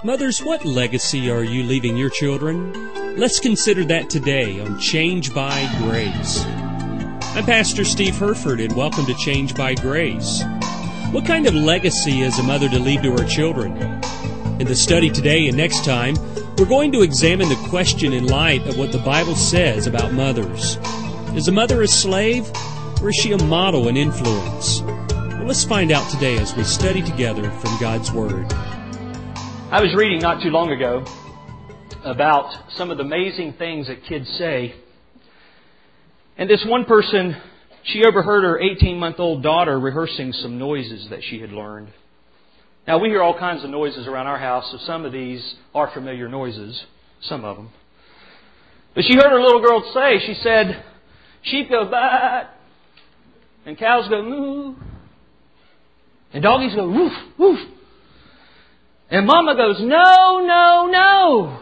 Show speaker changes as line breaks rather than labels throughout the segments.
Mothers, what legacy are you leaving your children? Let's consider that today on Change by Grace. I'm Pastor Steve Herford, and welcome to Change by Grace. What kind of legacy is a mother to leave to her children? In the study today and next time, we're going to examine the question in light of what the Bible says about mothers. Is a mother a slave, or is she a model and influence? Well, let's find out today as we study together from God's Word.
I was reading not too long ago about some of the amazing things that kids say. And this one person, she overheard her 18-month-old daughter rehearsing some noises that she had learned. Now, we hear all kinds of noises around our house, so some of these are familiar noises, some of them. But she heard her little girl say, she said, sheep go baa, and cows go moo, and doggies go woof, woof. And Mama goes, no, no, no.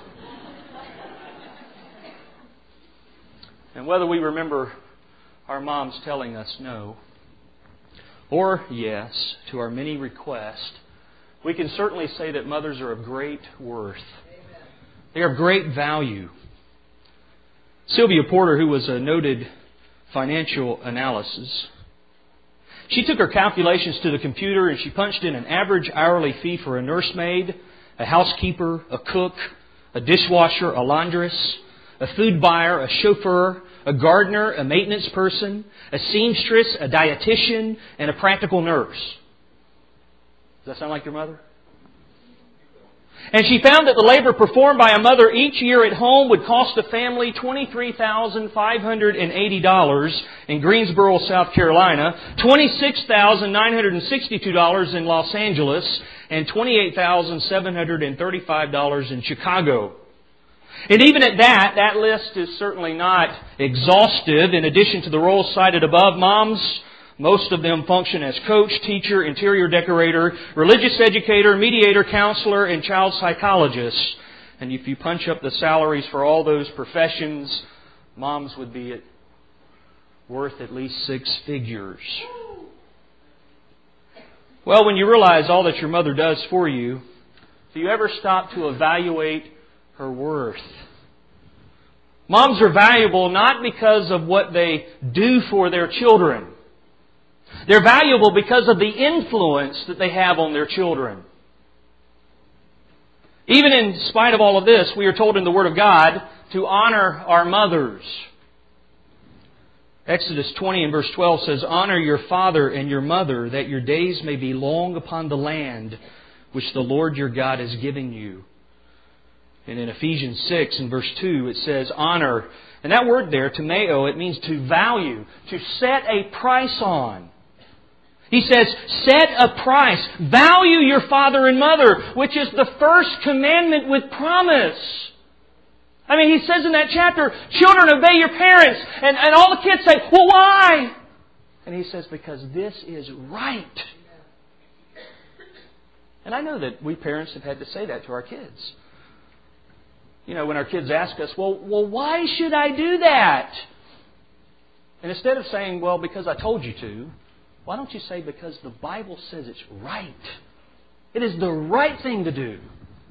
And whether we remember our moms telling us no or yes to our many requests, we can certainly say that mothers are of great worth. They are of great value. Sylvia Porter, who was a noted financial analyst, she took her calculations to the computer and she punched in an average hourly fee for a nursemaid, a housekeeper, a cook, a dishwasher, a laundress, a food buyer, a chauffeur, a gardener, a maintenance person, a seamstress, a dietitian, and a practical nurse. Does that sound like your mother? And she found that the labor performed by a mother each year at home would cost the family $23,580 in Greensboro, South Carolina, $26,962 in Los Angeles, and $28,735 in Chicago. And even at that list is certainly not exhaustive. In addition to the roles cited above, moms, most of them function as coach, teacher, interior decorator, religious educator, mediator, counselor, and child psychologist. And if you punch up the salaries for all those professions, moms would be worth at least 6 figures. Well, when you realize all that your mother does for you, do you ever stop to evaluate her worth? Moms are valuable not because of what they do for their children. They're valuable because of the influence that they have on their children. Even in spite of all of this, we are told in the Word of God to honor our mothers. Exodus 20 and verse 12 says, honor your father and your mother, that your days may be long upon the land which the Lord your God is giving you. And in Ephesians 6 and verse 2 it says honor. And that word there, timeo, it means to value, to set a price on. He says, set a price. Value your father and mother, which is the first commandment with promise. I mean, he says in that chapter, children, obey your parents. And all the kids say, well, why? And he says, because this is right. And I know that we parents have had to say that to our kids. You know, when our kids ask us, well, why should I do that? And instead of saying, well, because I told you to, why don't you say, because the Bible says it's right. It is the right thing to do.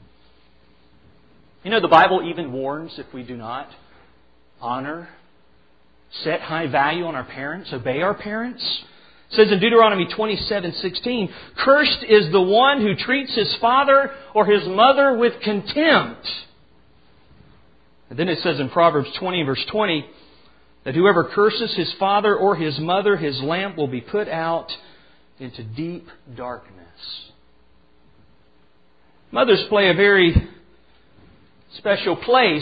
You know, the Bible even warns if we do not honor, set high value on our parents, obey our parents. It says in Deuteronomy 27:16, cursed is the one who treats his father or his mother with contempt. And then it says in Proverbs 20 verse 20, that whoever curses his father or his mother, his lamp will be put out into deep darkness. Mothers play a very special place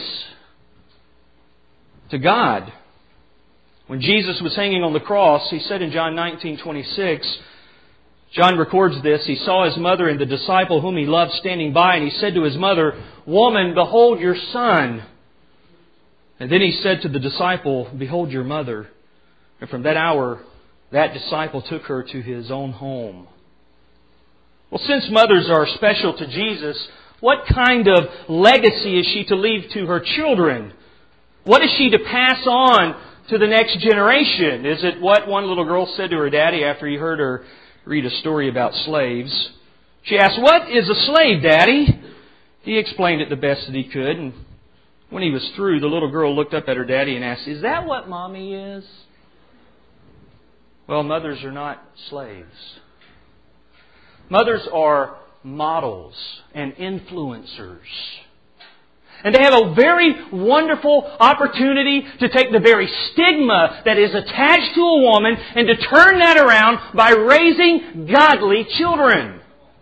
to God. When Jesus was hanging on the cross, He said in John 19:26, John records this, He saw His mother and the disciple whom He loved standing by, and He said to His mother, woman, behold your son. And then He said to the disciple, behold your mother. And from that hour, that disciple took her to his own home. Well, since mothers are special to Jesus, what kind of legacy is she to leave to her children? What is she to pass on to the next generation? Is it what one little girl said to her daddy after he heard her read a story about slaves? She asked, what is a slave, Daddy? He explained it the best that he could, and when he was through, the little girl looked up at her daddy and asked, "Is that what Mommy is?" Well, mothers are not slaves. Mothers are models and influencers. And they have a very wonderful opportunity to take the very stigma that is attached to a woman and to turn that around by raising godly children.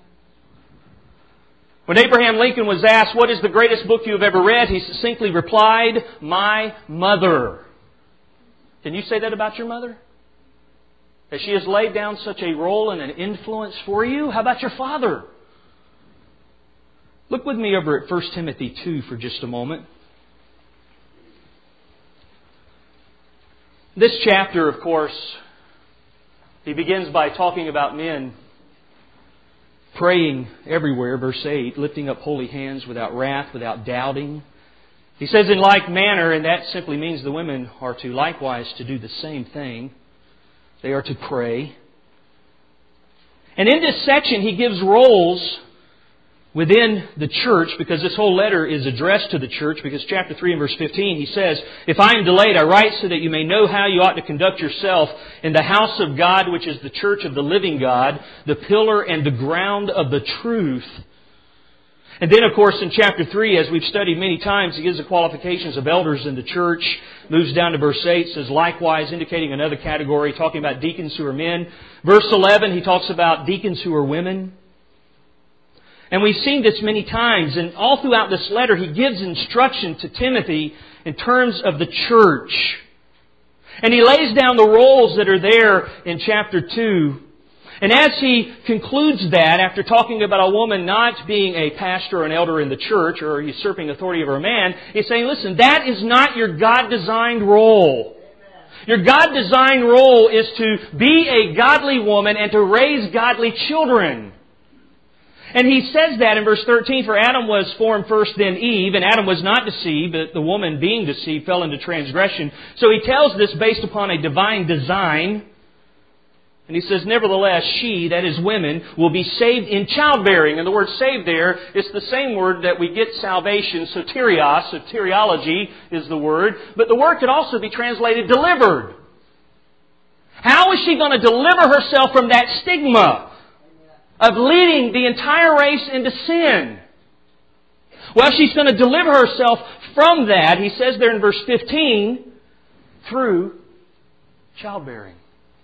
When Abraham Lincoln was asked, "What is the greatest book you have ever read?" he succinctly replied, "My mother." Can you say that about your mother? That she has laid down such a role and an influence for you? How about your father? Look with me over at 1 Timothy 2 for just a moment. This chapter, of course, he begins by talking about men praying everywhere, verse 8, lifting up holy hands without wrath, without doubting. He says, in like manner, and that simply means the women are to likewise to do the same thing. They are to pray. And in this section, he gives roles within the church, because this whole letter is addressed to the church, because chapter 3 and verse 15, he says, "If I am delayed, I write so that you may know how you ought to conduct yourself in the house of God, which is the church of the living God, the pillar and the ground of the truth." And then, of course, in chapter 3, as we've studied many times, he gives the qualifications of elders in the church, moves down to verse 8, says likewise, indicating another category, talking about deacons who are men. Verse 11, he talks about deacons who are women. And we've seen this many times, and all throughout this letter, he gives instruction to Timothy in terms of the church. And he lays down the roles that are there in chapter 2. And as he concludes that, after talking about a woman not being a pastor or an elder in the church, or usurping authority over a man, he's saying, listen, that is not your God-designed role. Your God-designed role is to be a godly woman and to raise godly children. And he says that in verse 13, "For Adam was formed first, then Eve, and Adam was not deceived, but the woman being deceived fell into transgression." So he tells this based upon a divine design. And he says, "Nevertheless, she," that is women, "will be saved in childbearing." And the word saved there is the same word that we get salvation, soterios, soteriology is the word. But the word could also be translated delivered. How is she going to deliver herself from that stigma of leading the entire race into sin? Well, she's going to deliver herself from that, he says there in verse 15, through childbearing.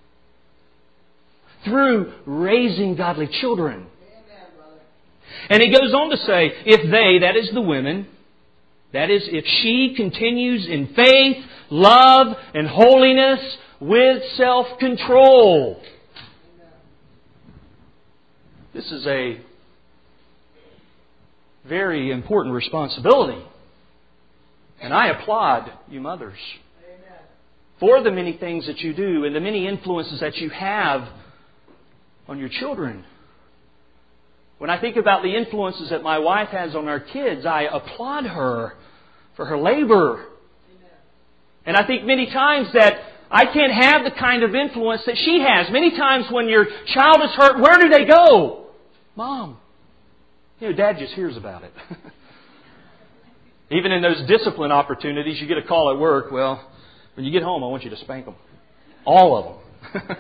Through raising godly children. And he goes on to say, if they, that is the women, that is, if she continues in faith, love, and holiness with self-control. This is a very important responsibility. And I applaud you mothers for the many things that you do and the many influences that you have on your children. When I think about the influences that my wife has on our kids, I applaud her for her labor. And I think many times that I can't have the kind of influence that she has. Many times when your child is hurt, where do they go? Mom. Dad just hears about it. Even in those discipline opportunities, you get a call at work. Well, when you get home, I want you to spank them. All of them.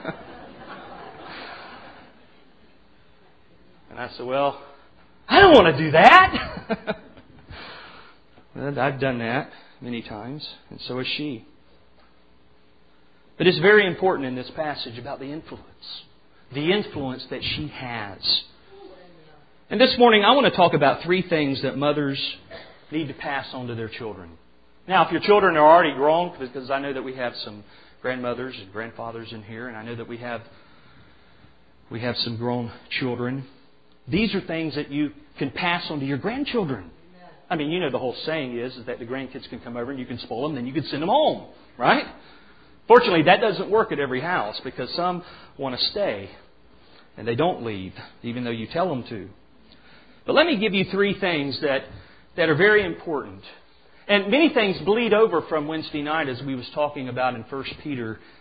And I said, well, I don't want to do that. Well, I've done that many times, and so has she. But it's very important in this passage about the influence that she has. And this morning I want to talk about 3 things that mothers need to pass on to their children. Now, if your children are already grown, because I know that we have some grandmothers and grandfathers in here, and I know that we have some grown children, these are things that you can pass on to your grandchildren. I mean, the whole saying is that the grandkids can come over and you can spoil them, then you can send them home, right? Fortunately, that doesn't work at every house because some want to stay and they don't leave, even though you tell them to. But let me give you 3 things that are very important. And many things bleed over from Wednesday night as we was talking about in 1 Peter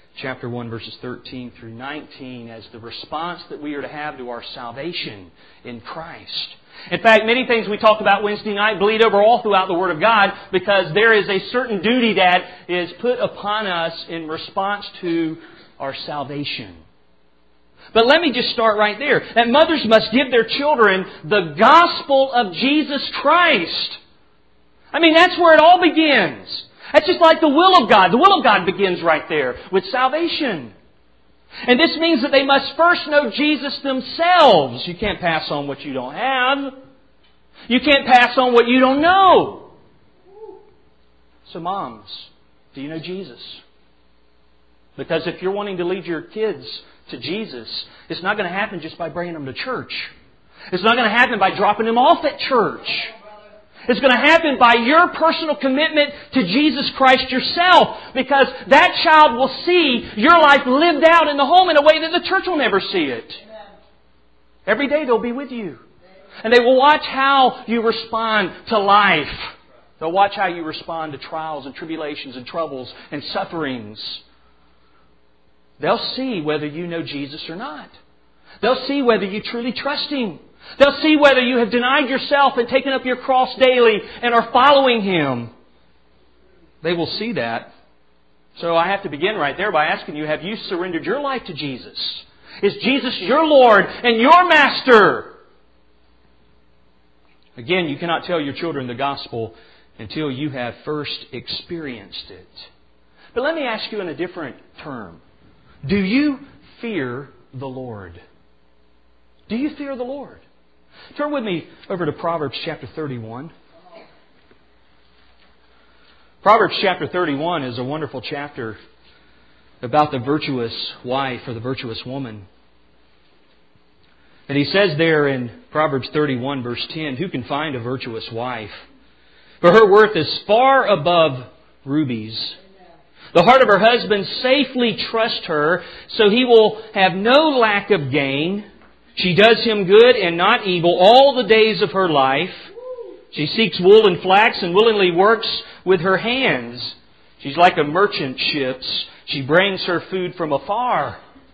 chapter 1, verses 13 through 19 as the response that we are to have to our salvation in Christ. In fact, many things we talked about Wednesday night bleed over all throughout the Word of God because there is a certain duty that is put upon us in response to our salvation. But let me just start right there. That mothers must give their children the gospel of Jesus Christ. I mean, that's where it all begins. That's just like the will of God. The will of God begins right there with salvation. And this means that they must first know Jesus themselves. You can't pass on what you don't have. You can't pass on what you don't know. So moms, do you know Jesus? Because if you're wanting to lead your kids to Jesus, it's not going to happen just by bringing them to church. It's not going to happen by dropping them off at church. It's going to happen by your personal commitment to Jesus Christ yourself, because that child will see your life lived out in the home in a way that the church will never see it. Every day they'll be with you. And they will watch how you respond to life. They'll watch how you respond to trials and tribulations and troubles and sufferings. They'll see whether you know Jesus or not. They'll see whether you truly trust Him. They'll see whether you have denied yourself and taken up your cross daily and are following Him. They will see that. So I have to begin right there by asking you, have you surrendered your life to Jesus? Is Jesus your Lord and your Master? Again, you cannot tell your children the gospel until you have first experienced it. But let me ask you in a different term. Do you fear the Lord? Do you fear the Lord? Turn with me over to Proverbs chapter 31. Proverbs chapter 31 is a wonderful chapter about the virtuous wife or the virtuous woman. And he says there in Proverbs 31 verse 10, who can find a virtuous wife? For her worth is far above rubies. The heart of her husband safely trusts her, so he will have no lack of gain. She does him good and not evil all the days of her life. She seeks wool and flax and willingly works with her hands. She's like a merchant ships. She brings her food from afar.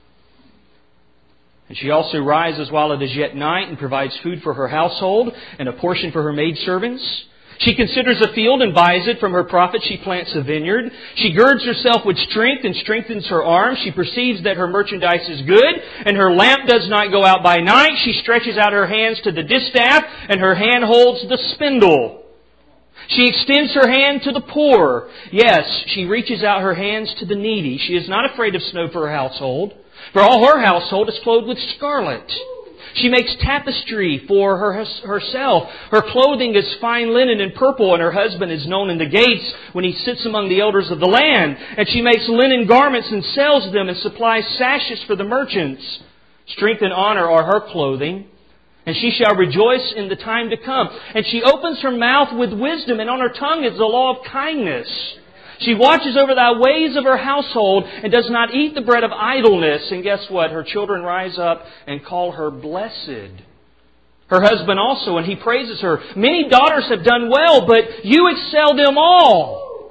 And she also rises while it is yet night and provides food for her household and a portion for her maidservants. She considers a field and buys it. From her profit she plants a vineyard. She girds herself with strength and strengthens her arms. She perceives that her merchandise is good, and her lamp does not go out by night. She stretches out her hands to the distaff, and her hand holds the spindle. She extends her hand to the poor. Yes, she reaches out her hands to the needy. She is not afraid of snow for her household, for all her household is clothed with scarlet. She makes tapestry for herself. Her clothing is fine linen and purple, and her husband is known in the gates when he sits among the elders of the land. And she makes linen garments and sells them and supplies sashes for the merchants. Strength and honor are her clothing, and she shall rejoice in the time to come. And she opens her mouth with wisdom, and on her tongue is the law of kindness. She watches over the ways of her household and does not eat the bread of idleness. And guess what? Her children rise up and call her blessed. Her husband also, and he praises her. Many daughters have done well, but you excel them all.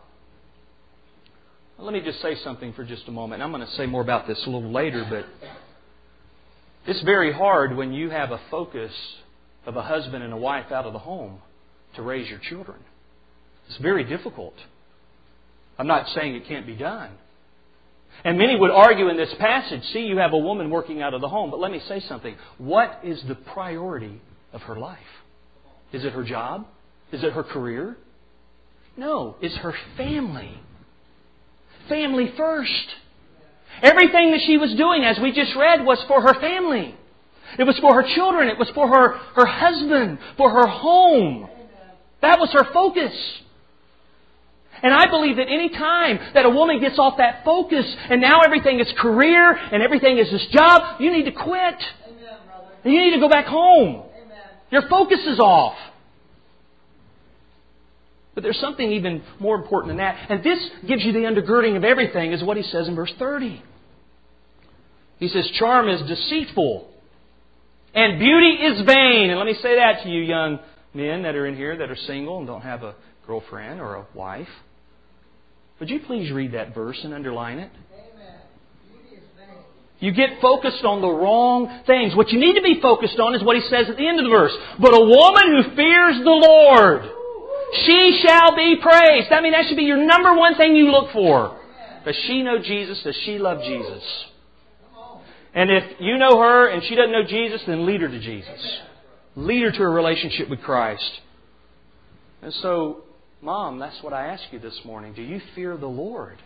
Let me just say something for just a moment. I'm going to say more about this a little later, but it's very hard when you have a focus of a husband and a wife out of the home to raise your children. It's very difficult. I'm not saying it can't be done. And many would argue in this passage, see, you have a woman working out of the home. But let me say something. What is the priority of her life? Is it her job? Is it her career? No, it's her family. Family first. Everything that she was doing, as we just read, was for her family. It was for her children. It was for her husband, for her home. That was her focus. And I believe that any time that a woman gets off that focus and now everything is career and everything is this job, you need to quit. Amen, brother. And you need to go back home. Amen. Your focus is off. But there's something even more important than that. And this gives you the undergirding of everything, is what he says in verse 30. He says, charm is deceitful and beauty is vain. And let me say that to you young men that are in here that are single and don't have a girlfriend or a wife. Would you please read that verse and underline it? Amen. You get focused on the wrong things. What you need to be focused on is what he says at the end of the verse. But a woman who fears the Lord, she shall be praised. I mean, that should be your number one thing you look for. Does she know Jesus? Does she love Jesus? And if you know her and she doesn't know Jesus, then lead her to Jesus. Lead her to a relationship with Christ. And so, Mom, that's what I ask you this morning. Do you fear the Lord?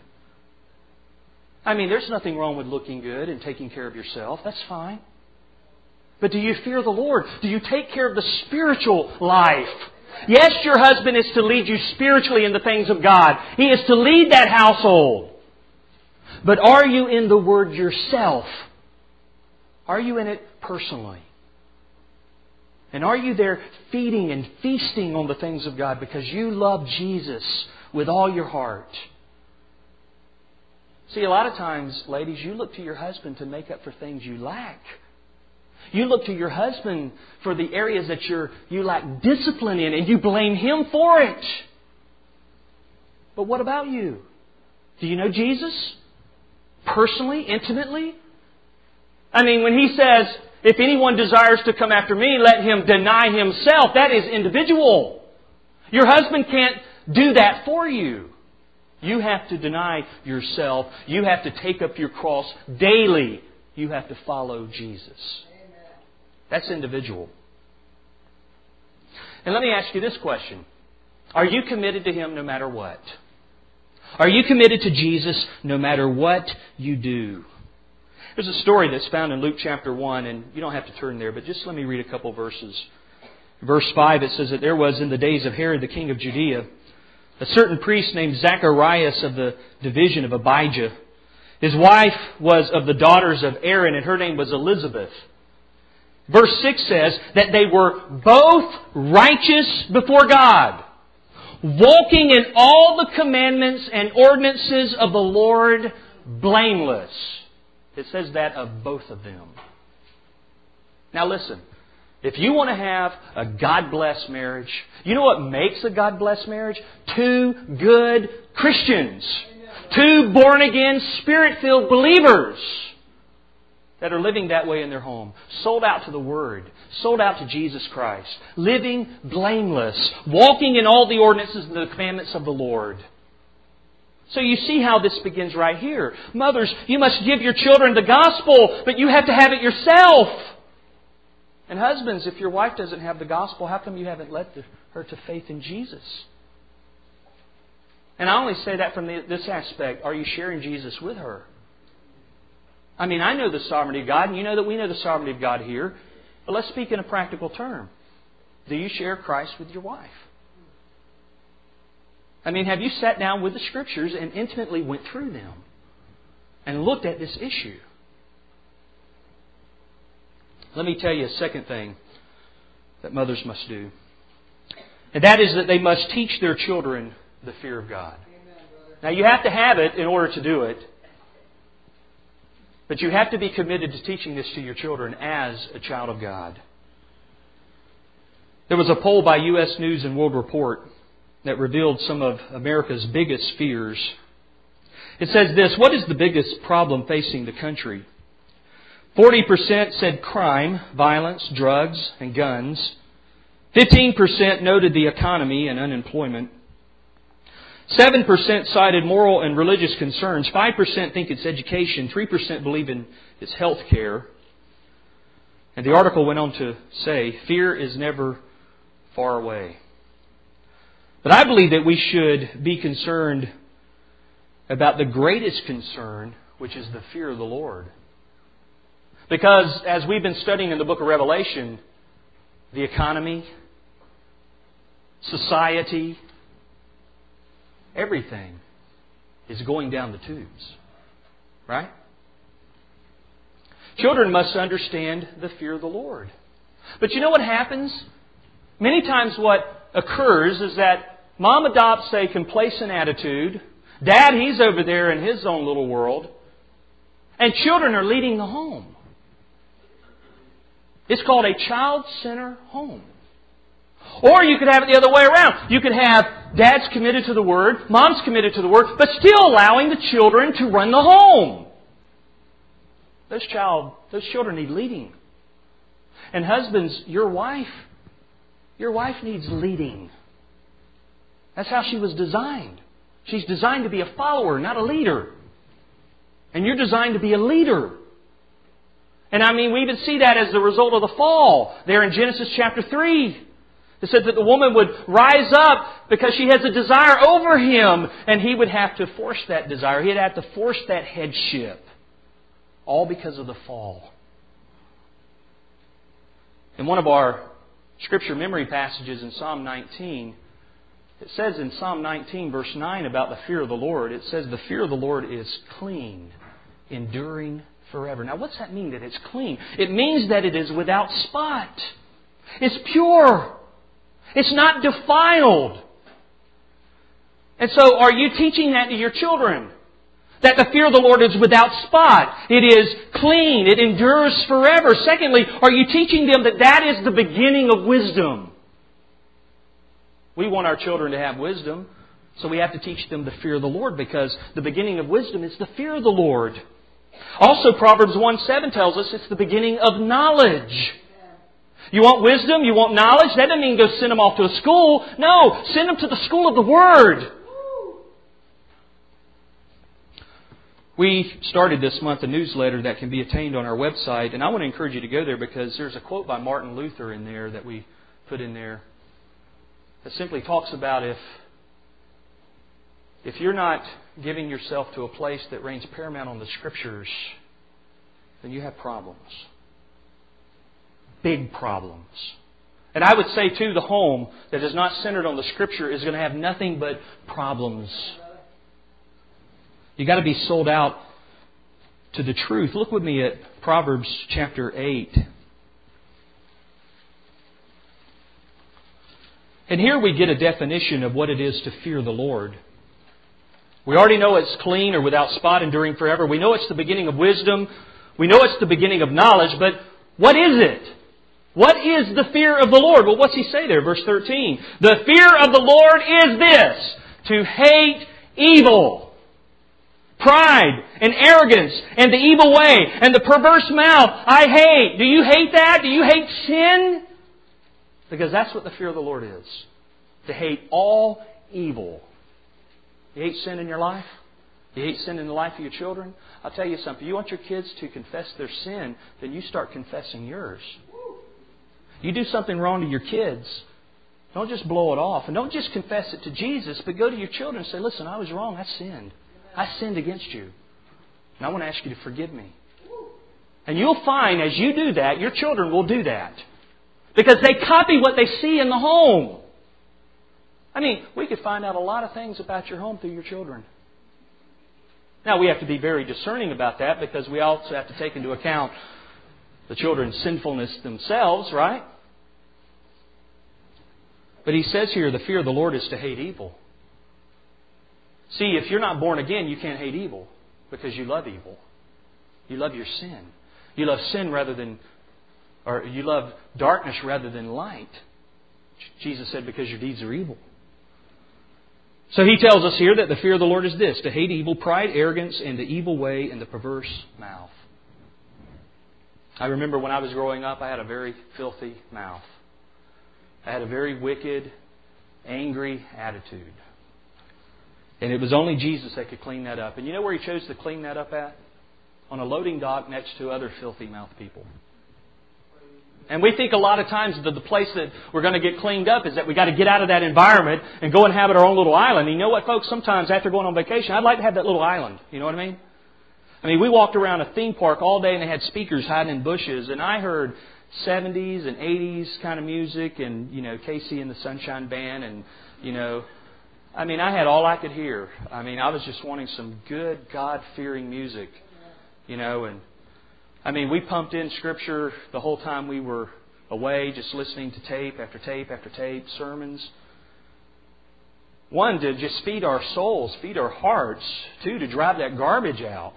I mean, there's nothing wrong with looking good and taking care of yourself. That's fine. But do you fear the Lord? Do you take care of the spiritual life? Yes, your husband is to lead you spiritually in the things of God. He is to lead that household. But are you in the Word yourself? Are you in it personally? And are you there feeding and feasting on the things of God because you love Jesus with all your heart? See, a lot of times, ladies, you look to your husband to make up for things you lack. You look to your husband for the areas that you lack discipline in, and you blame him for it. But what about you? Do you know Jesus? Personally, intimately? I mean, when he says, if anyone desires to come after me, let him deny himself. That is individual. Your husband can't do that for you. You have to deny yourself. You have to take up your cross daily. You have to follow Jesus. That's individual. And let me ask you this question. Are you committed to Him no matter what? Are you committed to Jesus no matter what you do? There's a story that's found in Luke chapter 1, and you don't have to turn there, but just let me read a couple verses. Verse 5, it says that there was in the days of Herod the king of Judea a certain priest named Zacharias of the division of Abijah. His wife was of the daughters of Aaron, and her name was Elizabeth. Verse 6 says that they were both righteous before God, walking in all the commandments and ordinances of the Lord blameless. It says that of both of them. Now listen, if you want to have a God-blessed marriage, you know what makes a God-blessed marriage? Two good Christians. Two born-again, Spirit-filled believers that are living that way in their home. Sold out to the Word. Sold out to Jesus Christ. Living blameless. Walking in all the ordinances and the commandments of the Lord. So you see how this begins right here. Mothers, you must give your children the gospel, but you have to have it yourself. And husbands, if your wife doesn't have the gospel, how come you haven't led her to faith in Jesus? And I only say that from this aspect. Are you sharing Jesus with her? I mean, I know the sovereignty of God, and you know that we know the sovereignty of God here. But let's speak in a practical term. Do you share Christ with your wife? I mean, have you sat down with the Scriptures and intimately went through them and looked at this issue? Let me tell you a second thing that mothers must do. And that is that they must teach their children the fear of God. Now, you have to have it in order to do it. But you have to be committed to teaching this to your children as a child of God. There was a poll by U.S. News and World Report that revealed some of America's biggest fears. It says this: what is the biggest problem facing the country? 40% said crime, violence, drugs, and guns. 15% noted the economy and unemployment. 7% cited moral and religious concerns. 5% think it's education. 3% believe in it's health care. And the article went on to say, fear is never far away. But I believe that we should be concerned about the greatest concern, which is the fear of the Lord. Because as we've been studying in the book of Revelation, the economy, society, everything is going down the tubes. Right? Children must understand the fear of the Lord. But you know what happens? Many times what occurs is that mom adopts a complacent attitude. Dad, he's over there in his own little world. And children are leading the home. It's called a child-centered home. Or you could have it the other way around. You could have dad's committed to the Word, mom's committed to the Word, but still allowing the children to run the home. Those children need leading. And husbands, your wife needs leading. That's how she was designed. She's designed to be a follower, not a leader. And you're designed to be a leader. And we even see that as the result of the fall. There in Genesis chapter 3. It said that the woman would rise up because she has a desire over him. And he would have to force that desire. He'd have to force that headship. All because of the fall. In one of our Scripture memory passages in Psalm 19, it says in Psalm 19 verse 9 about the fear of the Lord, it says the fear of the Lord is clean, enduring forever. Now what's that mean, that it's clean? It means that it is without spot. It's pure. It's not defiled. And so are you teaching that to your children? That the fear of the Lord is without spot. It is clean. It endures forever. Secondly, are you teaching them that that is the beginning of wisdom? We want our children to have wisdom, so we have to teach them the fear of the Lord, because the beginning of wisdom is the fear of the Lord. Also, Proverbs 1:7 tells us it's the beginning of knowledge. You want wisdom? You want knowledge? That doesn't mean go send them off to a school. No, send them to the school of the Word. We started this month a newsletter that can be attained on our website, and I want to encourage you to go there because there's a quote by Martin Luther in there that we put in there that simply talks about if you're not giving yourself to a place that reigns paramount on the Scriptures, then you have problems. Big problems. And I would say too, the home that is not centered on the Scripture is going to have nothing but problems. You've got to be sold out to the truth. Look with me at Proverbs chapter 8. And here we get a definition of what it is to fear the Lord. We already know it's clean or without spot, enduring forever. We know it's the beginning of wisdom. We know it's the beginning of knowledge. But what is it? What is the fear of the Lord? Well, what's he say there? Verse 13. The fear of the Lord is this, to hate evil, pride and arrogance and the evil way and the perverse mouth. I hate. Do you hate that? Do you hate sin? Because that's what the fear of the Lord is. To hate all evil. You hate sin in your life? You hate sin in the life of your children? I'll tell you something. You want your kids to confess their sin, then you start confessing yours. You do something wrong to your kids, don't just blow it off. And don't just confess it to Jesus, but go to your children and say, listen, I was wrong. I sinned. I sinned against you. And I want to ask you to forgive me. And you'll find as you do that, your children will do that. Because they copy what they see in the home. We could find out a lot of things about your home through your children. Now, we have to be very discerning about that because we also have to take into account the children's sinfulness themselves, right? But he says here, the fear of the Lord is to hate evil. See, if you're not born again, you can't hate evil because you love evil. You love your sin. You love sin or you love darkness rather than light. Jesus said, because your deeds are evil. So he tells us here that the fear of the Lord is this, to hate evil, pride, arrogance, and the evil way and the perverse mouth. I remember when I was growing up, I had a very filthy mouth. I had a very wicked, angry attitude. And it was only Jesus that could clean that up. And you know where He chose to clean that up at? On a loading dock next to other filthy mouth people. And we think a lot of times that the place that we're going to get cleaned up is that we got to get out of that environment and go and have our own little island. And you know what, folks? Sometimes after going on vacation, I'd like to have that little island. You know what I mean? We walked around a theme park all day and they had speakers hiding in bushes. And I heard 70s and 80s kind of music and, Casey and the Sunshine Band. And, I had all I could hear. I was just wanting some good, God-fearing music, and we pumped in Scripture the whole time we were away, just listening to tape after tape after tape, sermons. One, to just feed our souls, feed our hearts. Two, to drive that garbage out,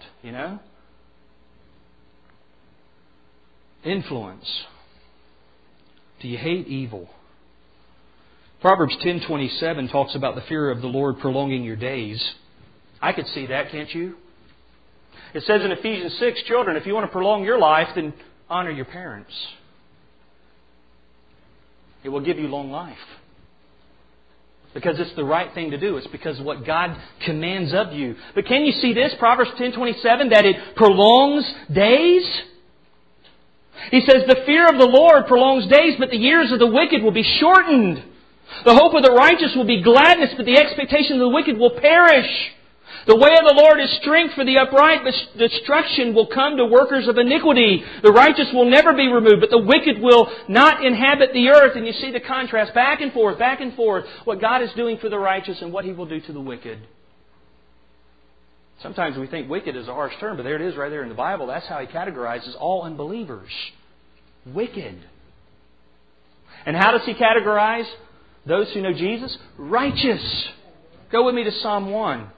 Influence. Do you hate evil? Proverbs 10:27 talks about the fear of the Lord prolonging your days. I could see that, can't you? It says in Ephesians 6, children, if you want to prolong your life, then honor your parents. It will give you long life. Because it's the right thing to do. It's because of what God commands of you. But can you see this? Proverbs 10:27, that it prolongs days. He says, the fear of the Lord prolongs days, but the years of the wicked will be shortened. The hope of the righteous will be gladness, but the expectation of the wicked will perish. The way of the Lord is strength for the upright, but destruction will come to workers of iniquity. The righteous will never be removed, but the wicked will not inhabit the earth. And you see the contrast back and forth, what God is doing for the righteous and what He will do to the wicked. Sometimes we think wicked is a harsh term, but there it is right there in the Bible. That's how He categorizes all unbelievers. Wicked. And how does He categorize those who know Jesus? Righteous. Go with me to Psalm 1.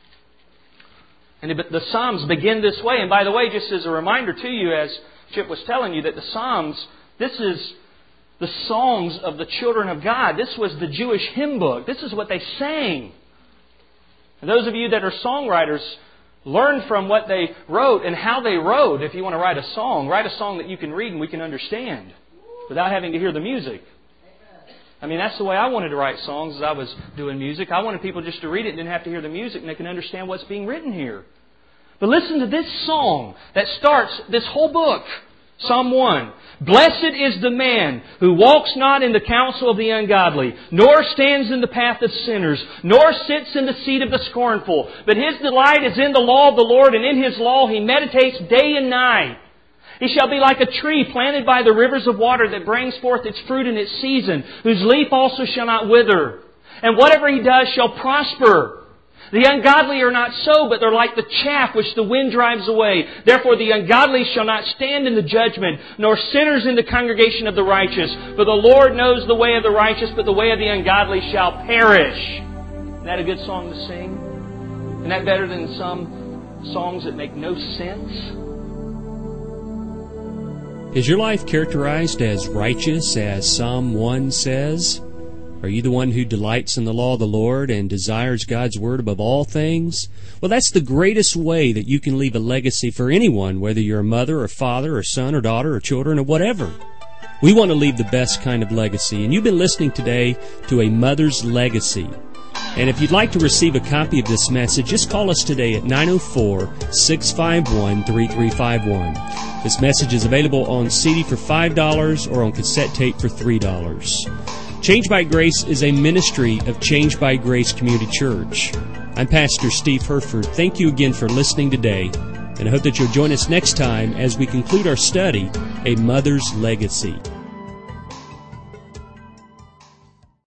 And the Psalms begin this way. And by the way, just as a reminder to you, as Chip was telling you, that the Psalms, this is the songs of the children of God. This was the Jewish hymn book. This is what they sang. And those of you that are songwriters, learn from what they wrote and how they wrote. If you want to write a song that you can read and we can understand without having to hear the music. I mean, that's the way I wanted to write songs as I was doing music. I wanted people just to read it and didn't have to hear the music and they can understand what's being written here. But listen to this song that starts this whole book. Psalm 1. Blessed is the man who walks not in the counsel of the ungodly, nor stands in the path of sinners, nor sits in the seat of the scornful. But his delight is in the law of the Lord, and in His law he meditates day and night. He shall be like a tree planted by the rivers of water that brings forth its fruit in its season, whose leaf also shall not wither. And whatever he does shall prosper. The ungodly are not so, but they're like the chaff which the wind drives away. Therefore the ungodly shall not stand in the judgment, nor sinners in the congregation of the righteous. For the Lord knows the way of the righteous, but the way of the ungodly shall perish. Isn't that a good song to sing? Isn't that better than some songs that make no sense?
Is your life characterized as righteous, as Psalm 1 says? Are you the one who delights in the law of the Lord and desires God's Word above all things? Well, that's the greatest way that you can leave a legacy for anyone, whether you're a mother or father or son or daughter or children or whatever. We want to leave the best kind of legacy, and you've been listening today to A Mother's Legacy. And if you'd like to receive a copy of this message, just call us today at 904-651-3351. This message is available on CD for $5 or on cassette tape for $3. Change by Grace is a ministry of Change by Grace Community Church. I'm Pastor Steve Herford. Thank you again for listening today, and I hope that you'll join us next time as we conclude our study, A Mother's Legacy.